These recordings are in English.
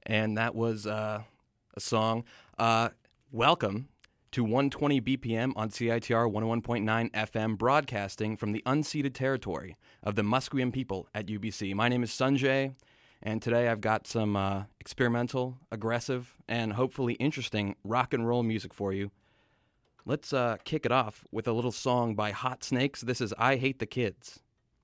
and that was a song. Welcome to 120 BPM on CITR 101.9 FM, broadcasting from the unceded territory of the Musqueam people at UBC. My name is Sanjay, and today I've got some experimental, aggressive, and hopefully interesting rock and roll music for you. Let's kick it off with a little song by Hot Snakes. This is I Hate the Kids.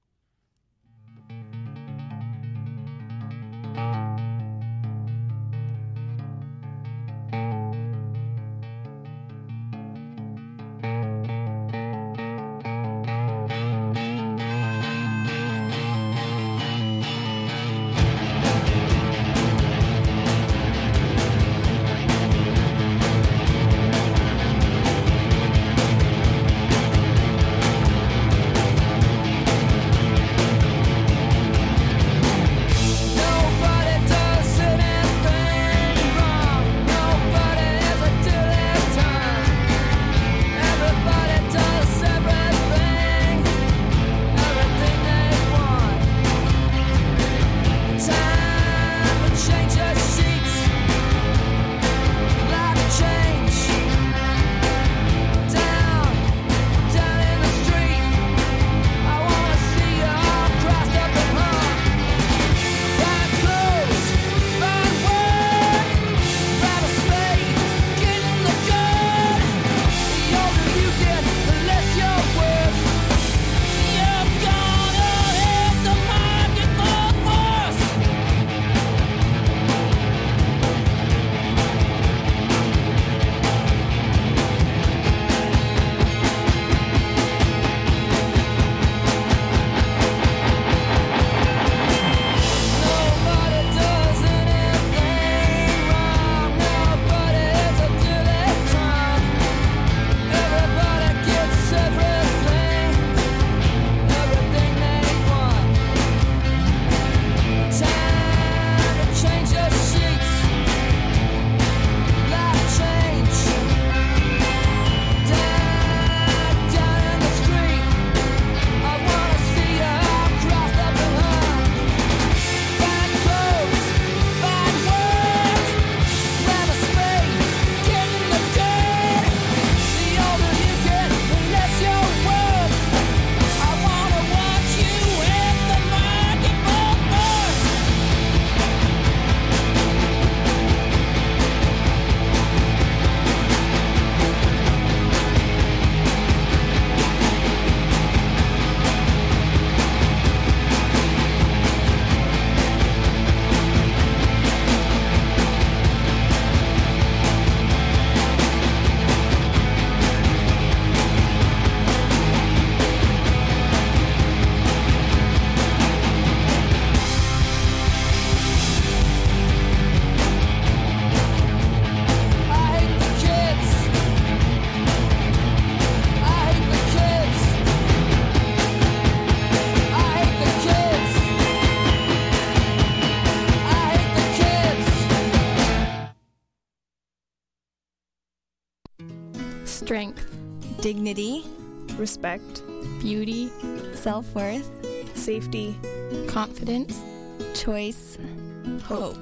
Strength, dignity, respect, beauty, self-worth, safety, confidence, choice, hope.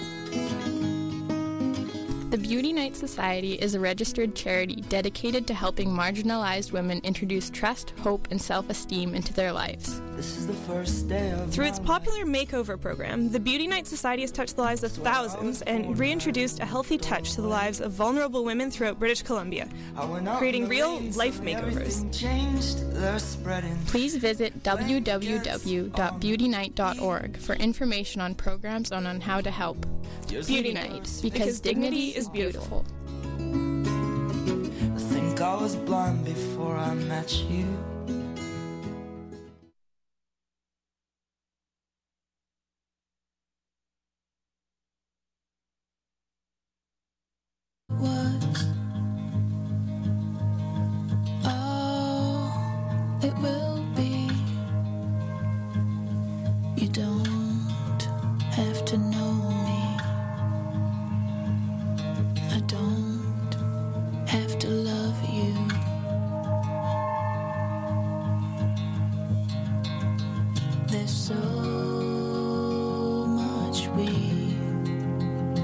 The Beauty Night Society is a registered charity dedicated to helping marginalized women introduce trust, hope, and self-esteem into their lives. This is the first day of Through its popular makeover program, the Beauty Night Society has touched the lives of thousands and reintroduced a healthy touch to the lives of vulnerable women throughout British Columbia, creating real life makeovers. Please visit www.beautynight.org for information on programs and on how to help. Beauty Night, because dignity is beautiful. I think I was blind before I met you. It will be. You don't have to know me. I don't have to love you. There's so much we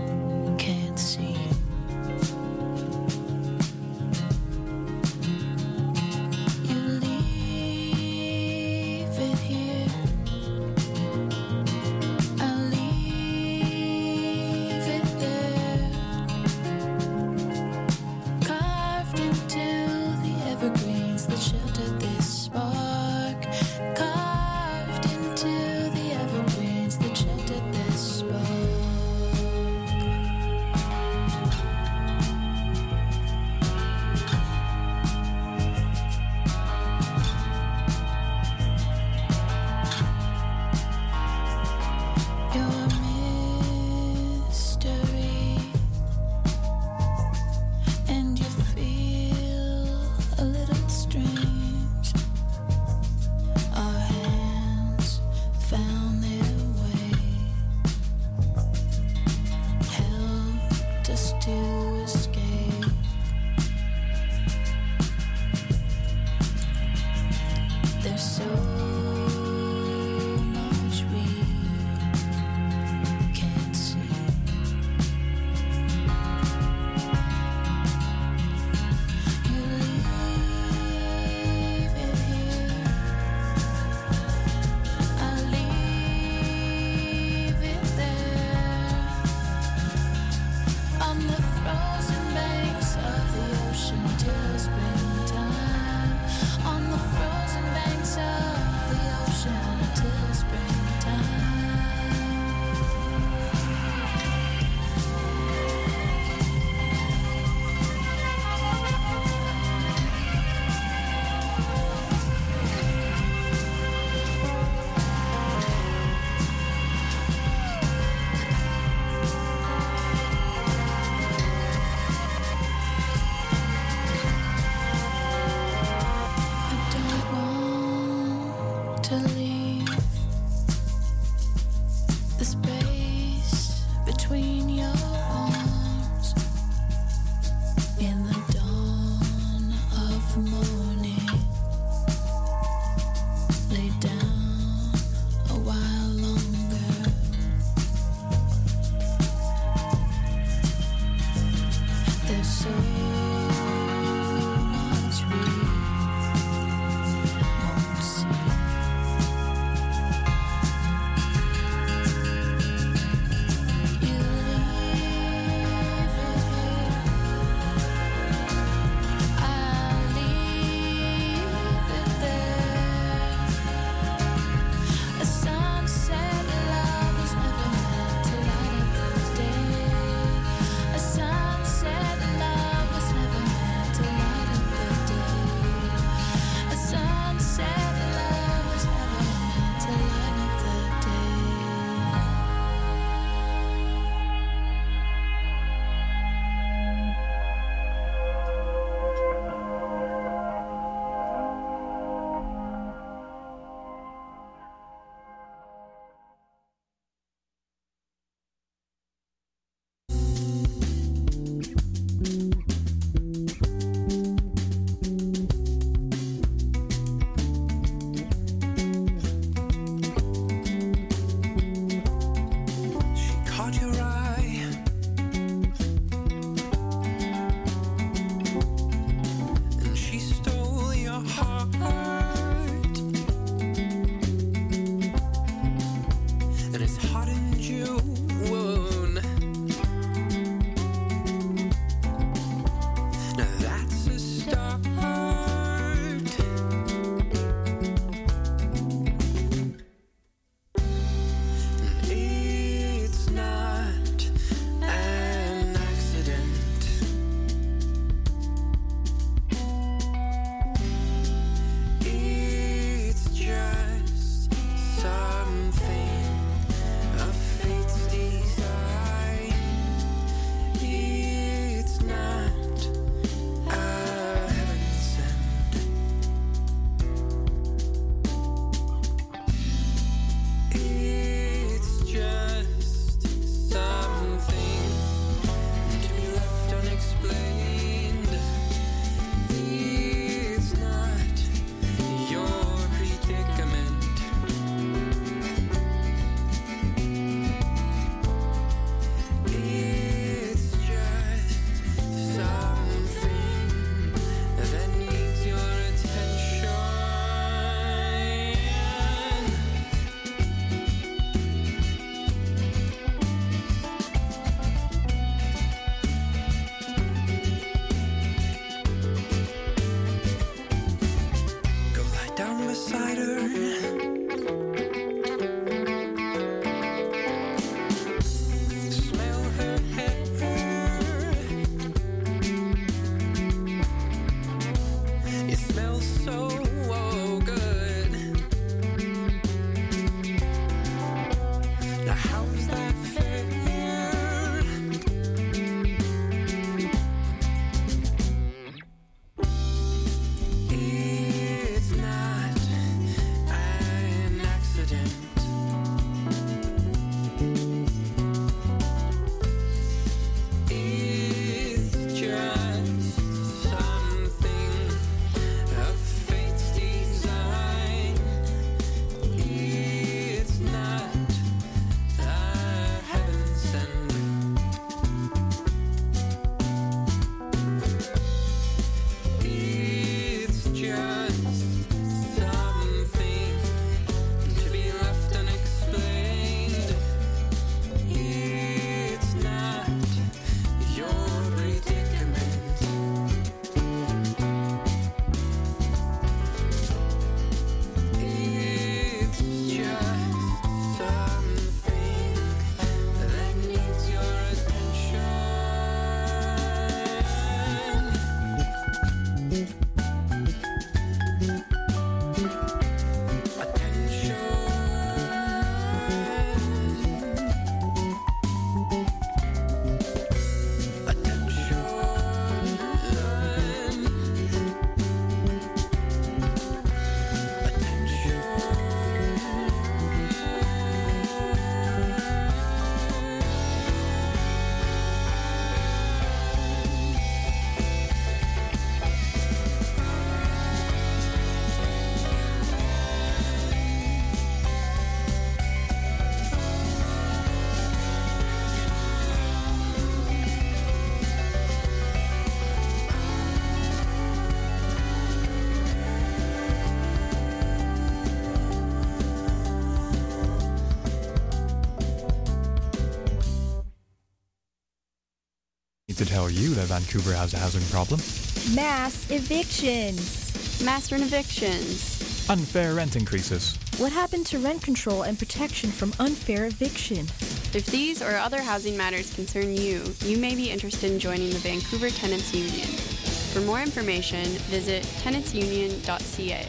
to tell you that Vancouver has a housing problem. Mass evictions. Mass rent evictions. Unfair rent increases. What happened to rent control and protection from unfair eviction? If these or other housing matters concern you, you may be interested in joining the Vancouver Tenants Union. For more information, visit tenantsunion.ca.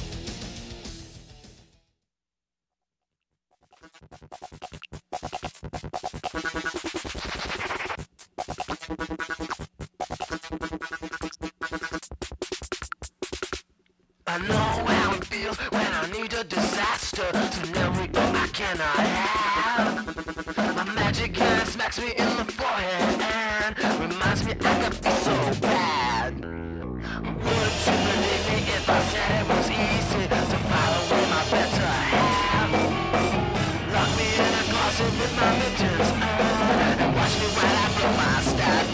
I know how it feels when I need a disaster scenario I cannot have. A magic hand smacks me in the forehead and reminds me I could be so bad. Would you believe me if I said it was easy to follow with my better half? Lock me in a closet with my mittens and watch me while I blow my stack.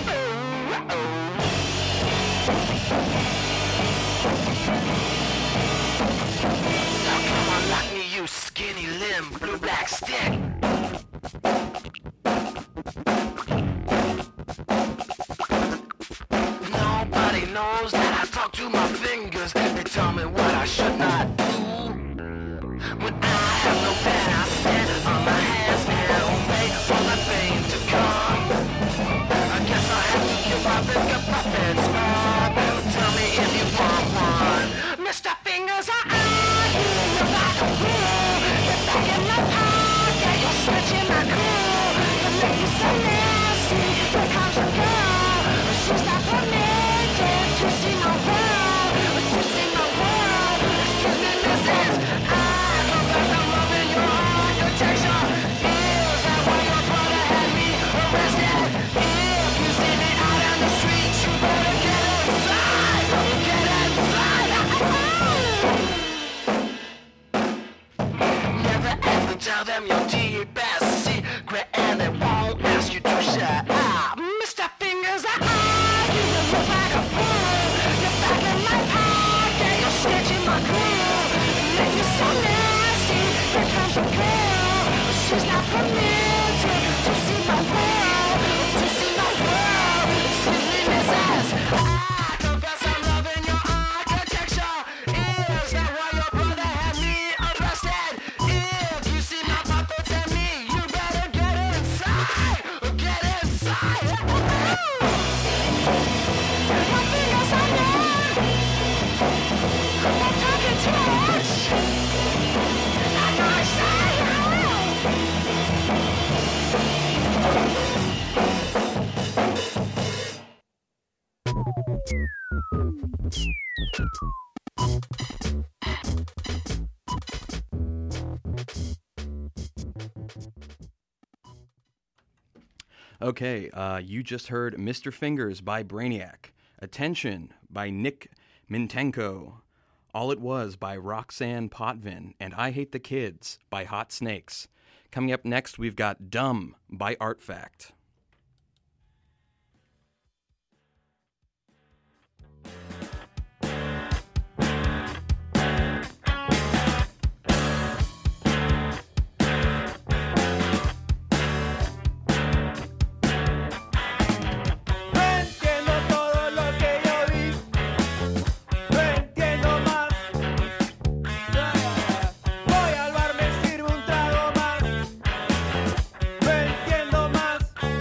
Lock me, you skinny limb, blue black stick. Nobody knows that I talk to my fingers. They tell me what I should not do. When I have no pen, I stand on my hands and wait for the pain to come. I guess I have to kill my bigger puppets. Tell me if you want one, Mr. Fingers. Tell them your deepest secret and they won't ask you to shut up. Mr. Fingers, you look like a fool. You're back in my pocket, you're snitching my crew. Make you so nasty, here comes a girl. She's not permitted to see my world, to see my world. Excuse me, missus, I confess I'm loving your architecture. Is that why your brother had me arrested? If you see my puppets and me, you better get inside. Get inside. My fingers are numb. I'm talking too much. I know I say Okay, you just heard Mr. Fingers by Brainiac, Attention by Nick Mintenko, All It Was by Roxanne Potvin, and I Hate the Kids by Hot Snakes. Coming up next, we've got Dumb by Artifact. Voy al bar, me sirve un trago más. No entiendo más.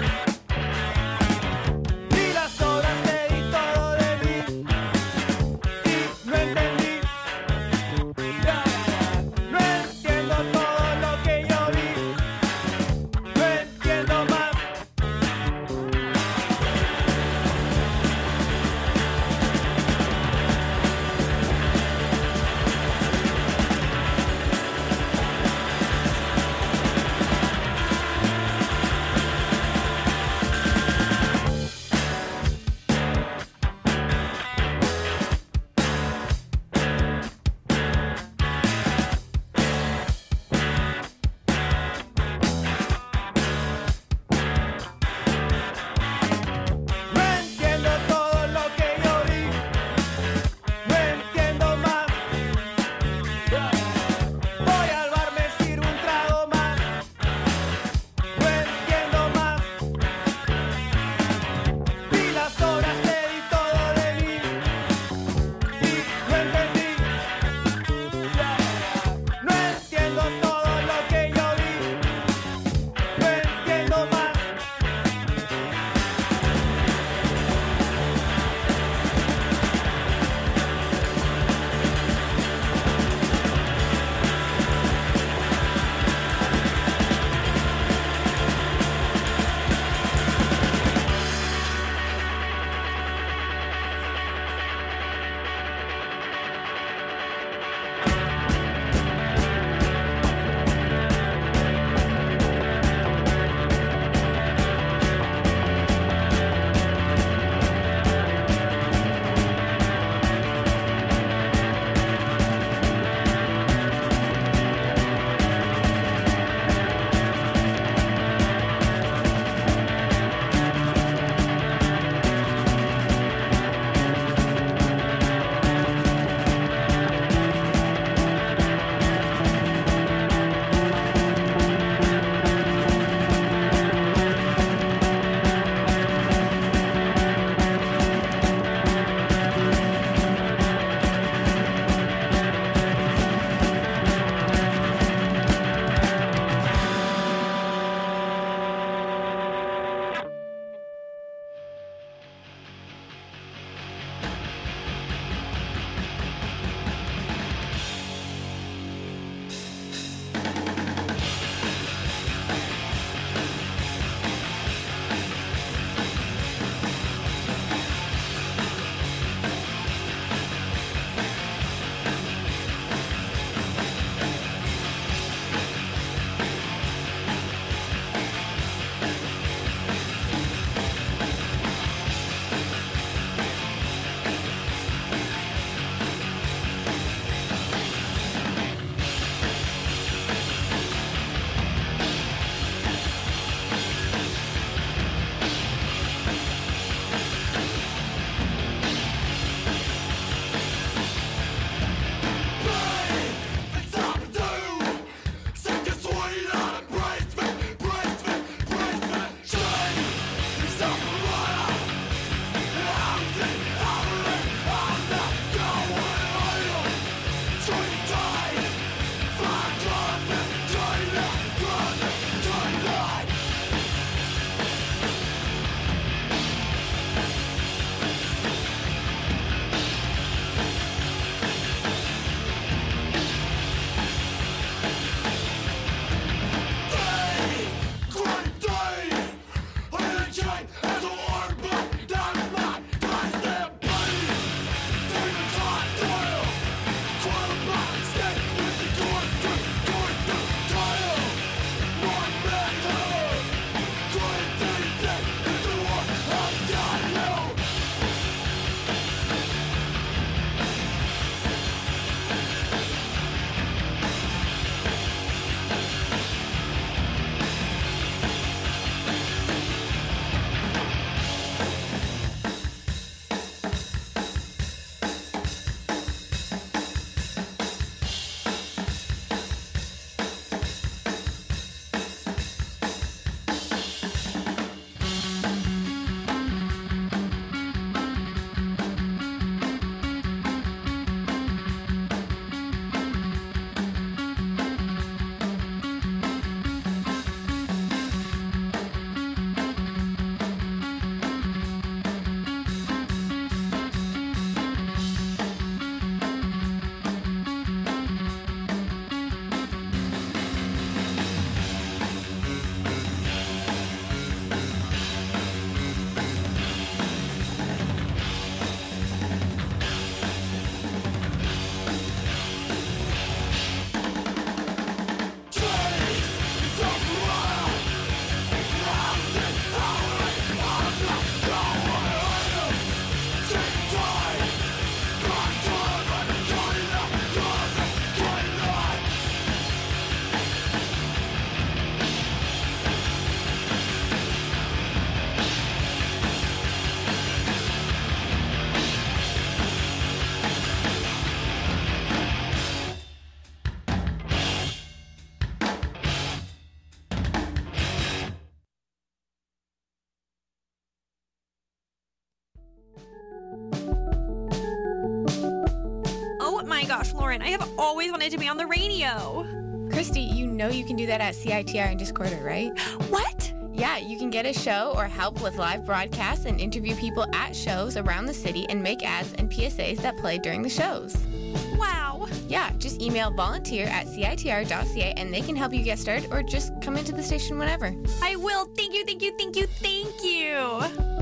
gosh, Lauren, I have always wanted to be on the radio. Christy, you know you can do that at CITR in Discorder, right? What? Yeah, you can get a show or help with live broadcasts and interview people at shows around the city and make ads and PSAs that play during the shows. Wow. Yeah, just email volunteer@citr.ca and they can help you get started or just come into the station whenever. I will. Thank you, thank you, thank you, thank you.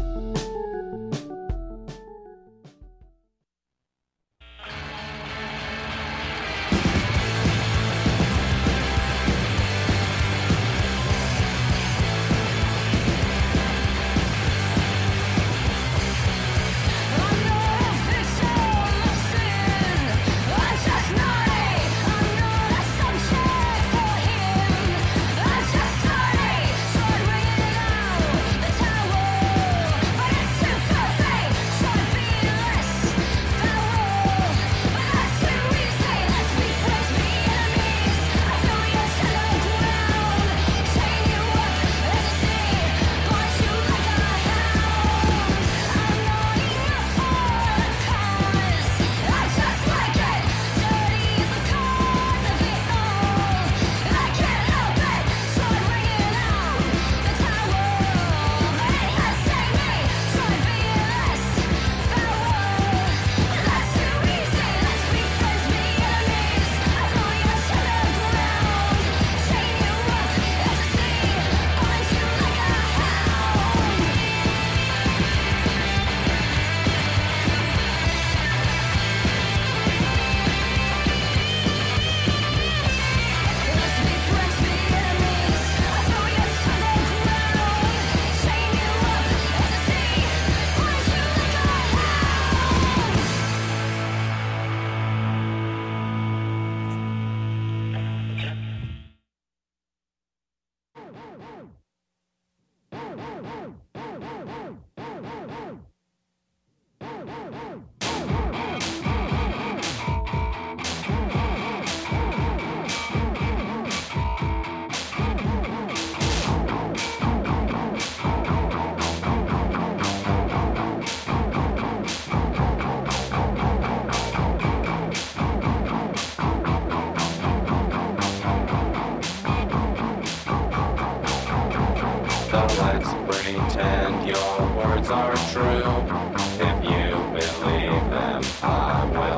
Pretend your words are true. If you believe them, I will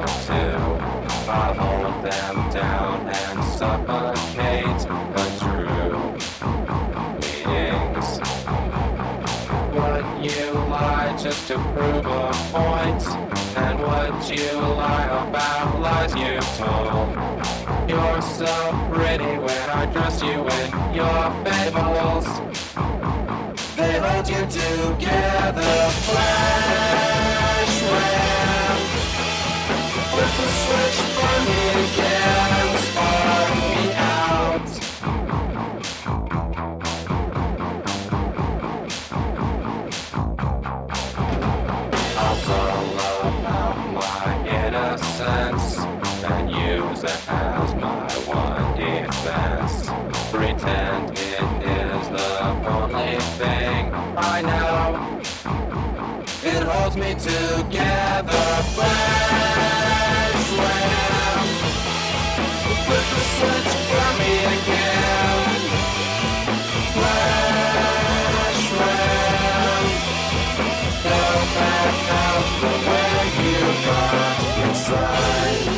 too. I'll hold them down and suffocate the true meanings. Would you lie just to prove a point? And would you lie about lies you told? You're so pretty when I dress you in your fables. They hold you together, flash ram. Flip the switch, burn me again, spark me out. I'll solo out my innocence and use it as my one defense. Pretend it is the only thing I know. It holds me together, flash ram. Flip the switch, burn me again. Flash ram. Go back out the way you got inside.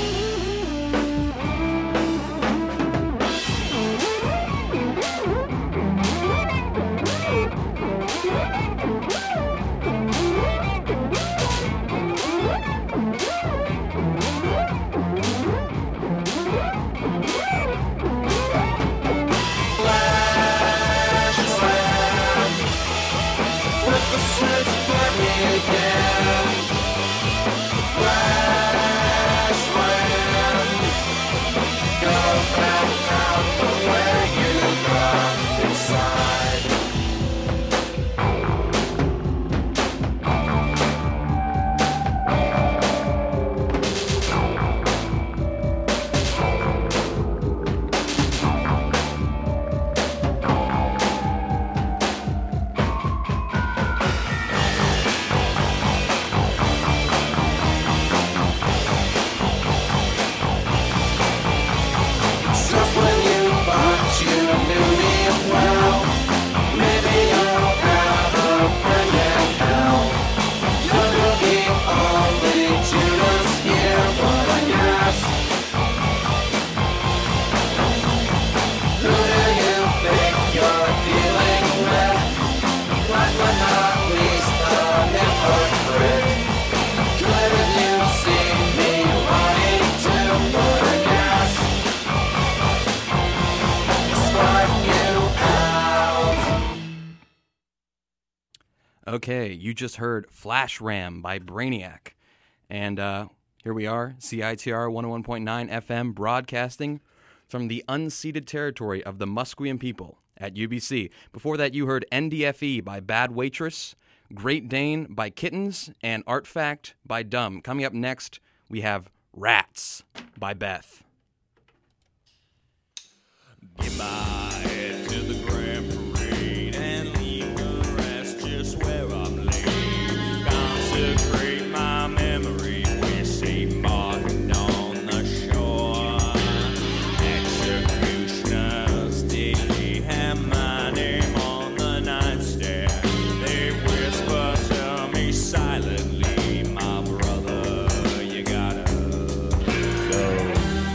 Again. Flash ram. Okay, you just heard Flash Ram by Brainiac. And here we are, CITR 101.9 FM, broadcasting from the unceded territory of the Musqueam people at UBC. Before that, you heard NDFE by Bad Waitress, Great Dane by Kittens, and Artifact by Dumb. Coming up next, we have Rats by Beth. Get my head to the Grand Parade and leave the rest just where I'm laid. Consecrate my memory with St. Martin on the shore. Executioners daily have my name on the nightstand. They whisper to me silently, my brother, you gotta go.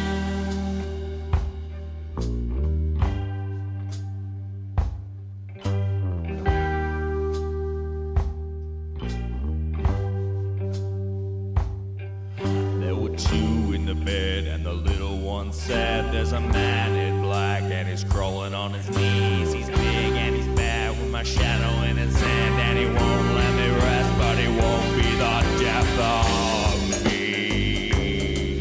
Bed and the little one said there's a man in black and he's crawling on his knees. He's big and he's bad with my shadow in his hand, and he won't let me rest, but he won't be the death of me.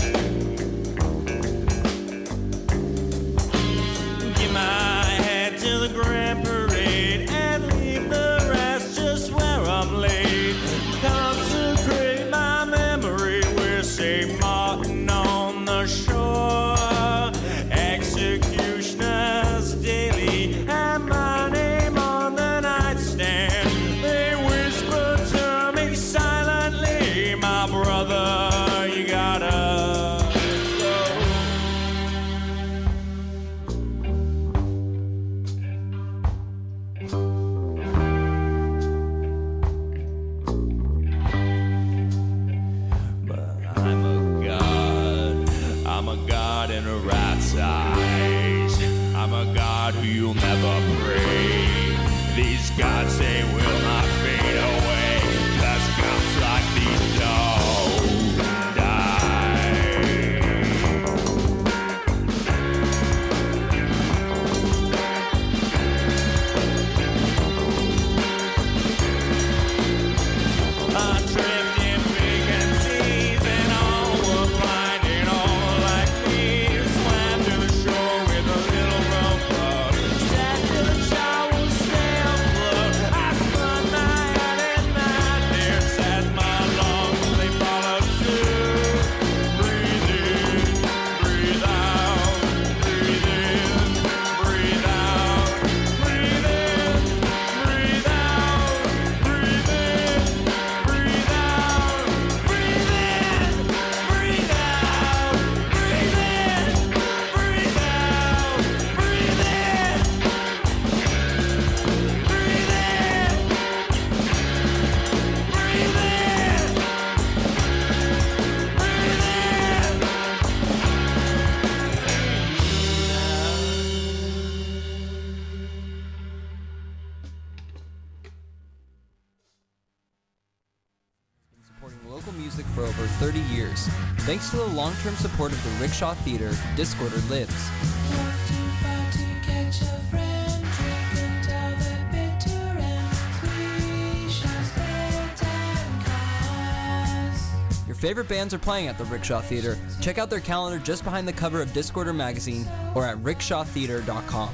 Give my head to the Grand Parade and leave the rest just where I'm laid. Consecrate my memory with St. Martin on the shore. Executioners daily have my name on the nightstand. They whisper to me silently, my brother, you gotta in a rat's eyes. I'm a god who you'll never pray. These gods, they will not fade away, 'cause gods like these don't die. Adrift in vacancies and all were blind and all like me. Swam to the shore with a little rowboat. Sat to the shower, stay afloat. I spun my head in madness as my lungs they followed suit. Breathe in, breathe out, breathe in, breathe out, breathe in, breathe out, breathe in, breathe out, breathe in, breathe out, breathe in, breathe out, breathe in, breathe in, Supporting local music for over 30 years. Thanks to the long-term support of the Rickshaw Theater, Disorder lives. Your favorite bands are playing at the Rickshaw Theater. Check out their calendar just behind the cover of Disorder magazine or at rickshawtheater.com.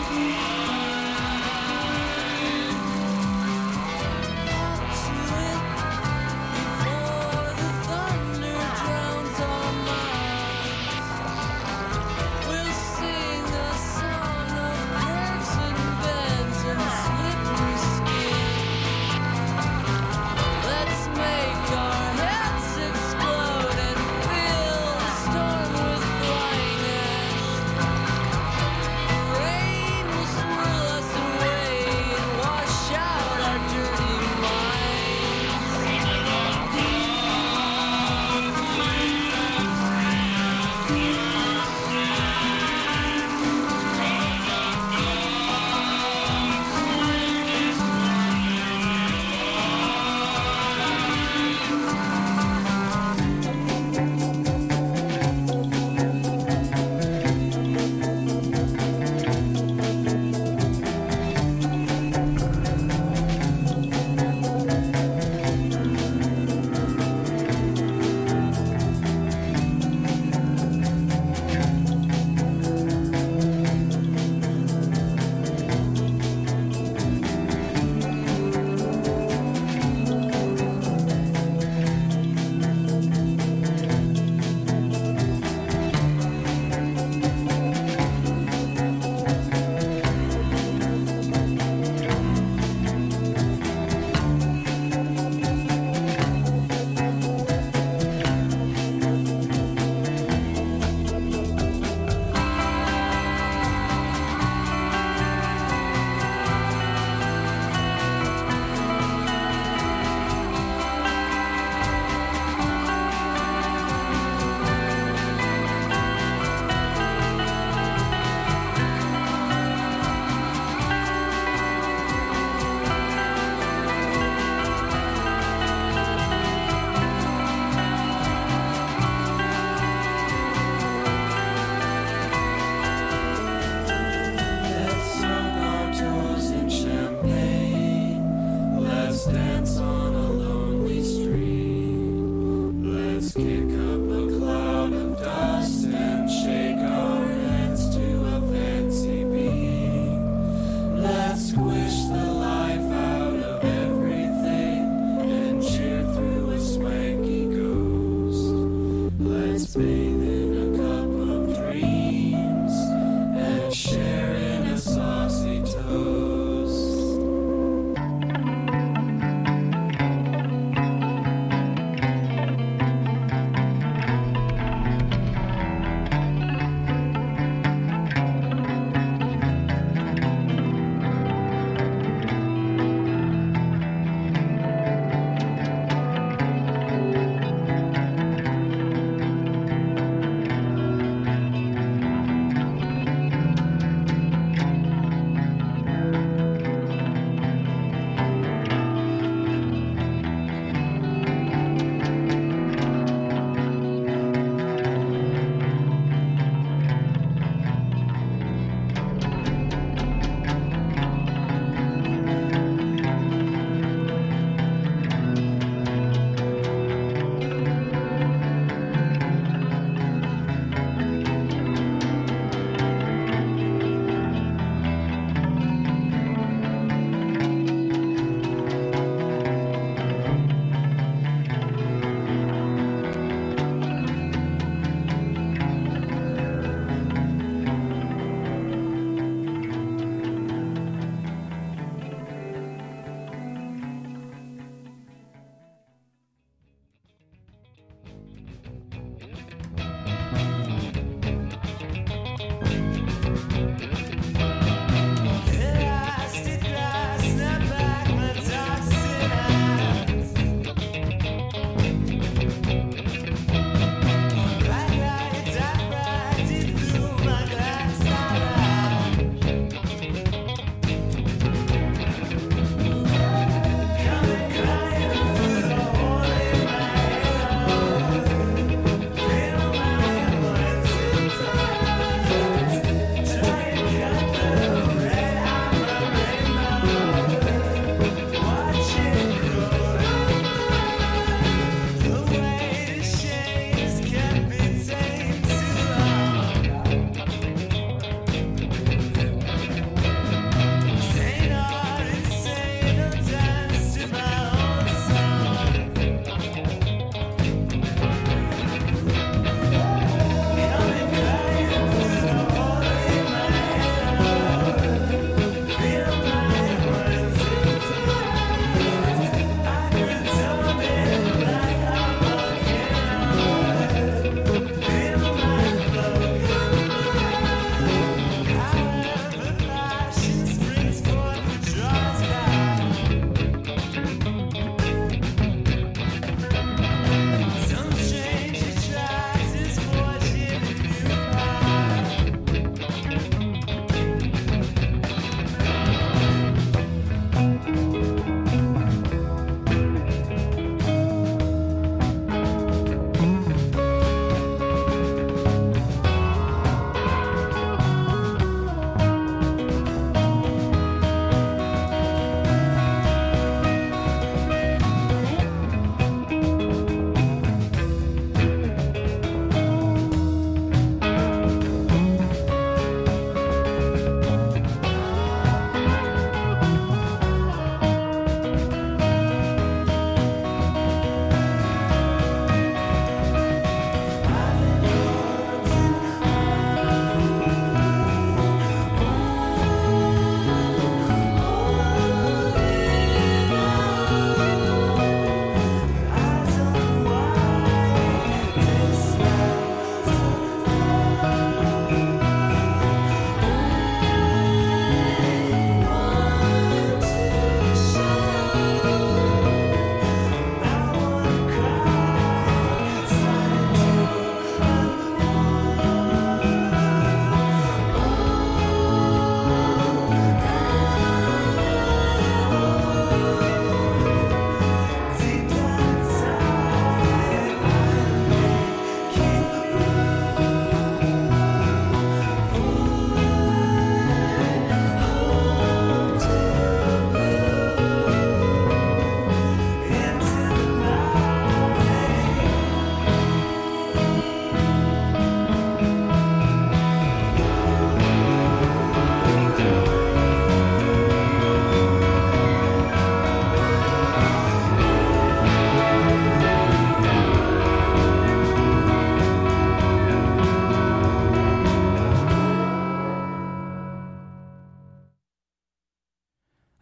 Rain will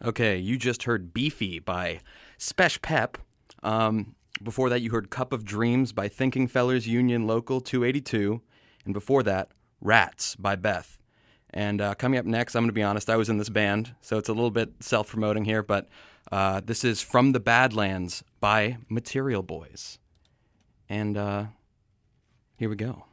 Okay, you just heard Beefy by Spesh Pep. Before that, you heard Cup of Dreams by Thinking Fellers Union Local 282. And before that, Rats by Beth. And coming up next, I'm going to be honest, I was in this band, so it's a little bit self-promoting here, but this is From the Badlands by Material Boys. And here we go.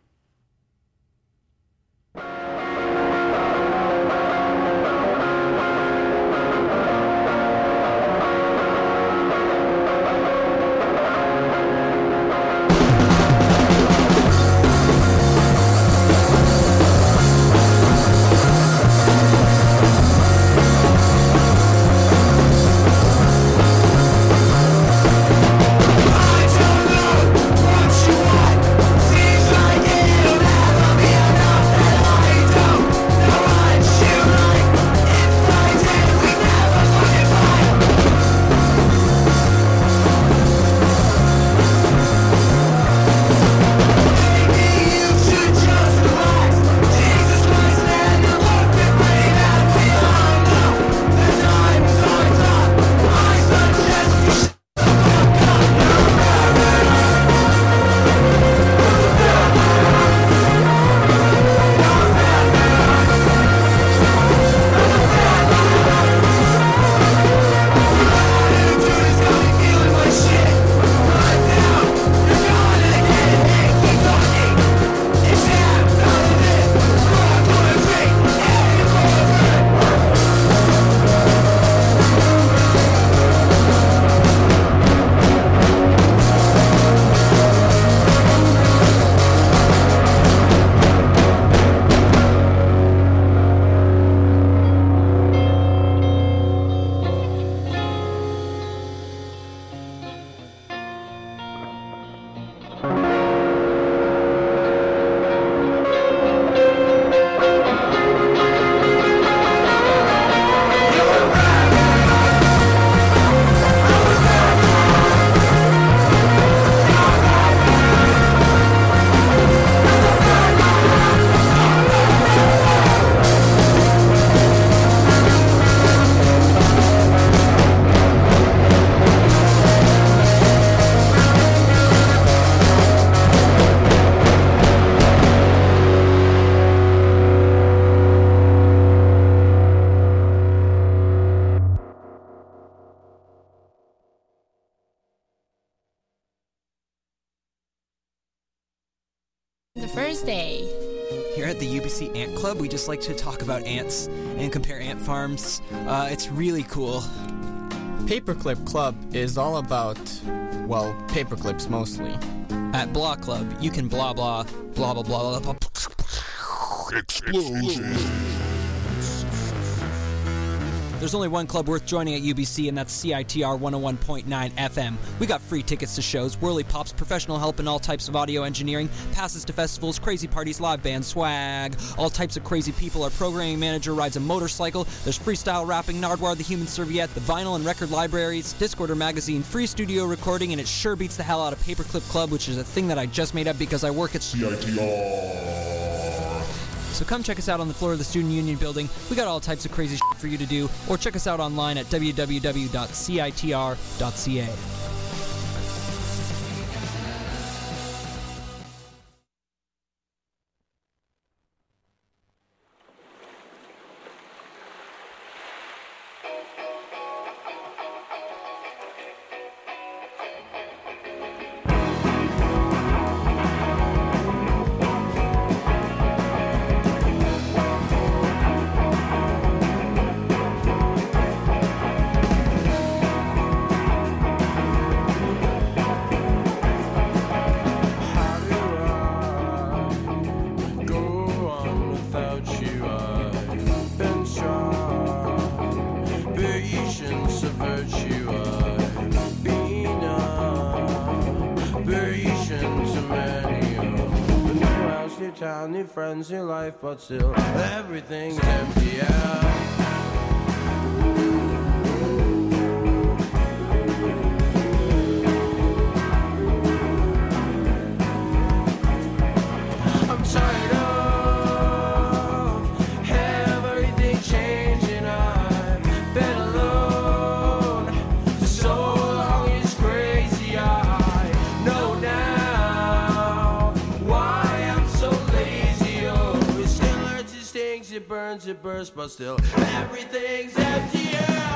The first day. Here at the UBC Ant Club, we just like to talk about ants and compare ant farms. It's really cool. Paperclip Club is all about, well, paperclips mostly. At Blah Club, you can blah blah, blah blah blah blah. Explosion. There's only one club worth joining at UBC, and that's CITR 101.9 FM. We got free tickets to shows, whirly pops, professional help in all types of audio engineering, passes to festivals, crazy parties, live band swag, all types of crazy people. Our programming manager rides a motorcycle. There's freestyle rapping, Nardwar the Human Serviette, the vinyl and record libraries, Discorder magazine, free studio recording, and it sure beats the hell out of Paperclip Club, which is a thing that I just made up because I work at CITR. So come check us out on the floor of the Student Union building. We got all types of crazy shit for you to do, or check us out online at www.citr.ca. New friends, new life, but still everything's empty out. I'm tired of everything changing. I've been alone. to burst, but still everything's empty.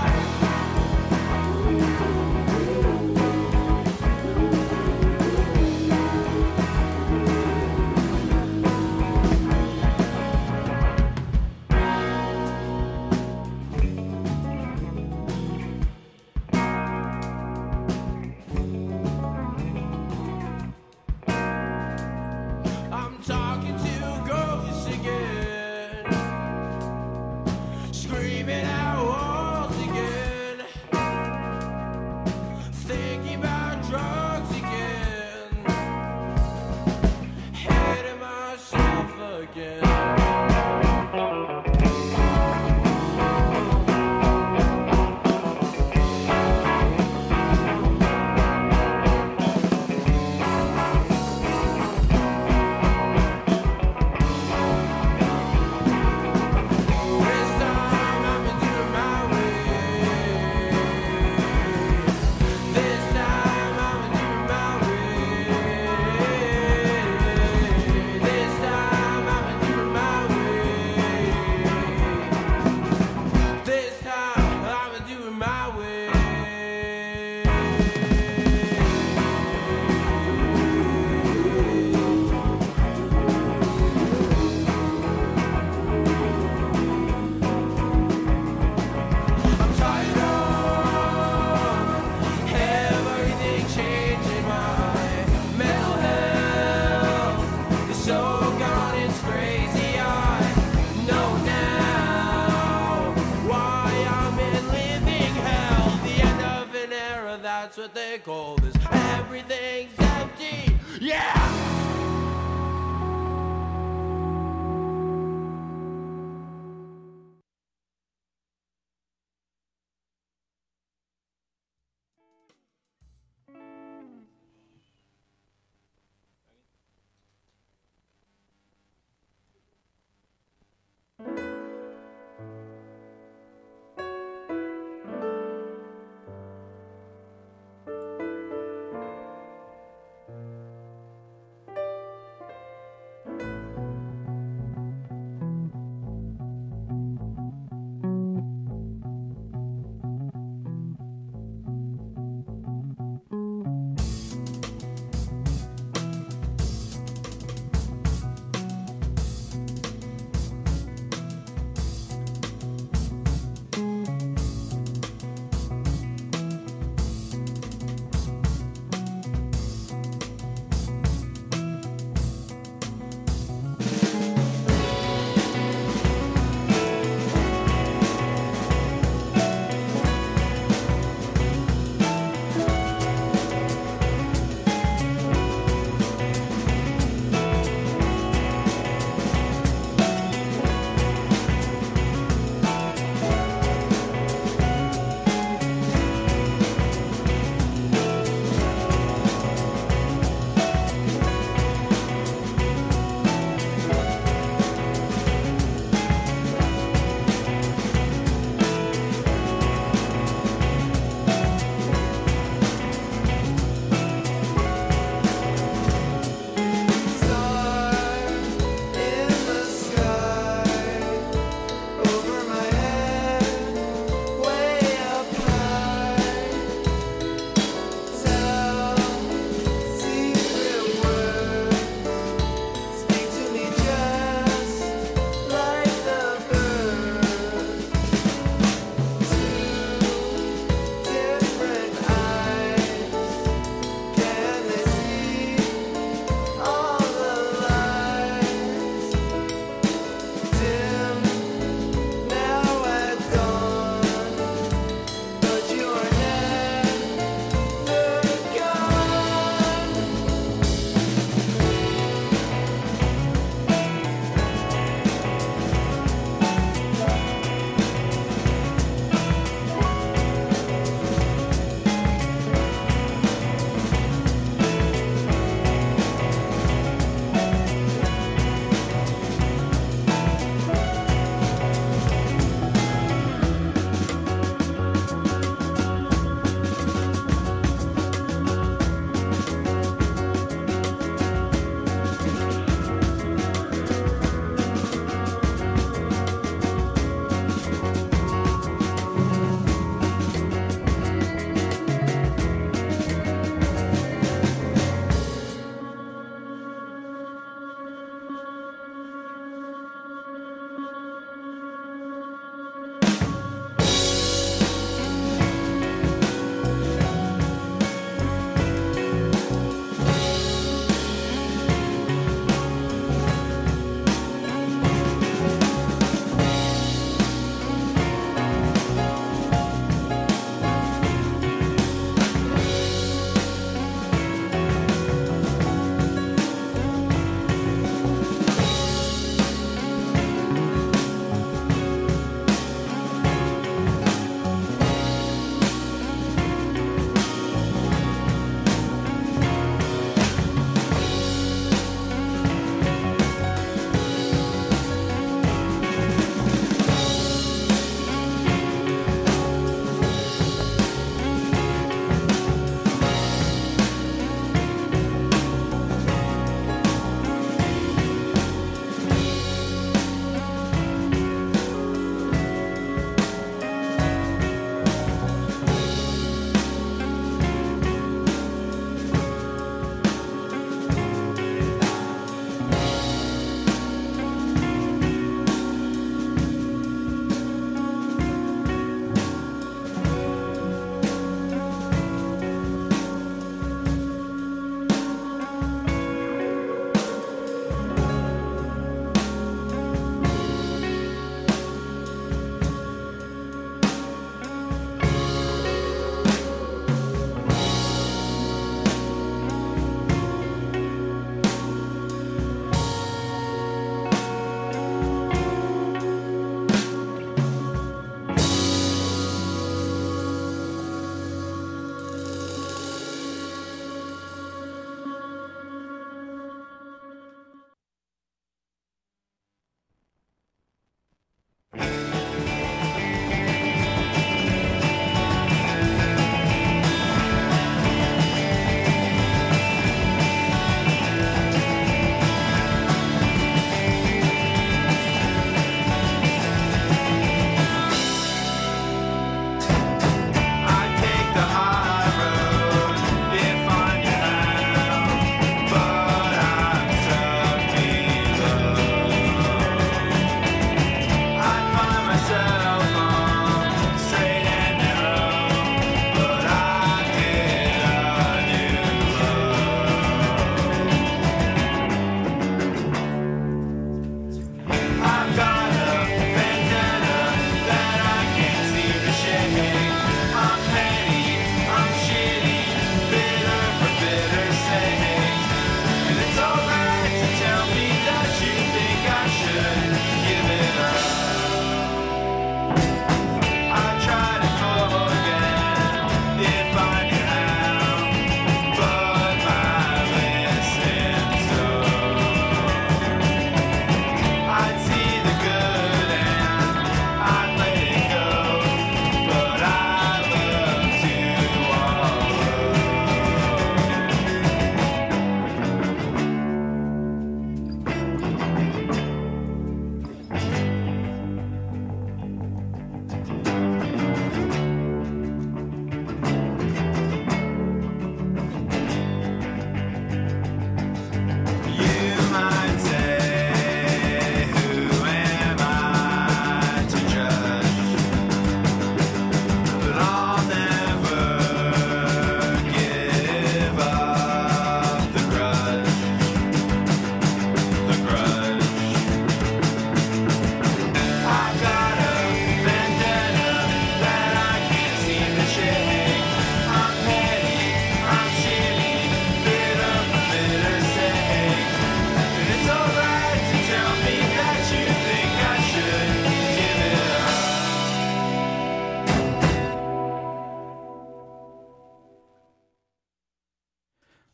I'm talking to ghosts again, screaming at walls again, thinking about drugs again, hating myself again. That's what they call this. Everything's empty. Yeah!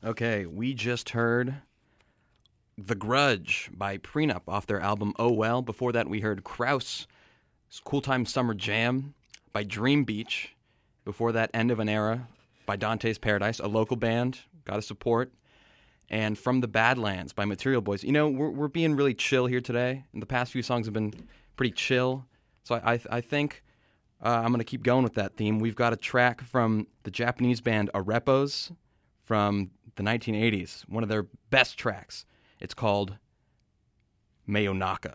Okay, we just heard The Grudge by Prenup off their album Oh Well. Before that, we heard Kraus, Cool Time Summer Jam by Dream Beach. Before that, End of an Era by Dante's Paradise, a local band, gotta support. And From the Badlands by Material Boys. You know, we're being really chill here today, and the past few songs have been pretty chill. So I think I'm going to keep going with that theme. We've got a track from the Japanese band Arepos from the 1980s, one of their best tracks. It's called Mayonaka.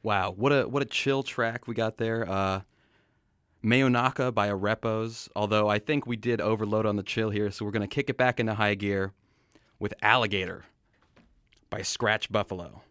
Wow, what a chill track we got there. Mayonaka by Arepos, although I think we did overload on the chill here, so we're going to kick it back into high gear with Alligator by Scratch Buffalo.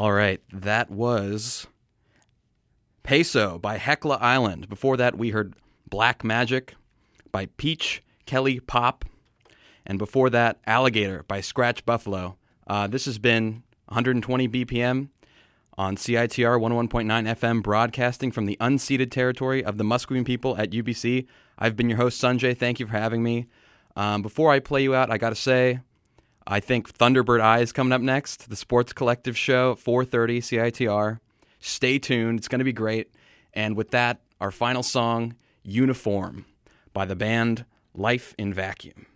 All right, that was Peso by Hecla Island. Before that, we heard Black Magic by Peach Kelly Pop. And before that, Alligator by Scratch Buffalo. This has been 120 BPM on CITR 101.9 FM, broadcasting from the unceded territory of the Musqueam people at UBC. I've been your host, Sanjay. Thank you for having me. Before I play you out, I got to say, I think Thunderbird Eye is coming up next, the Sports Collective show, 4:30 CITR. Stay tuned. It's going to be great. And with that, our final song, Uniform, by the band Life in Vacuum.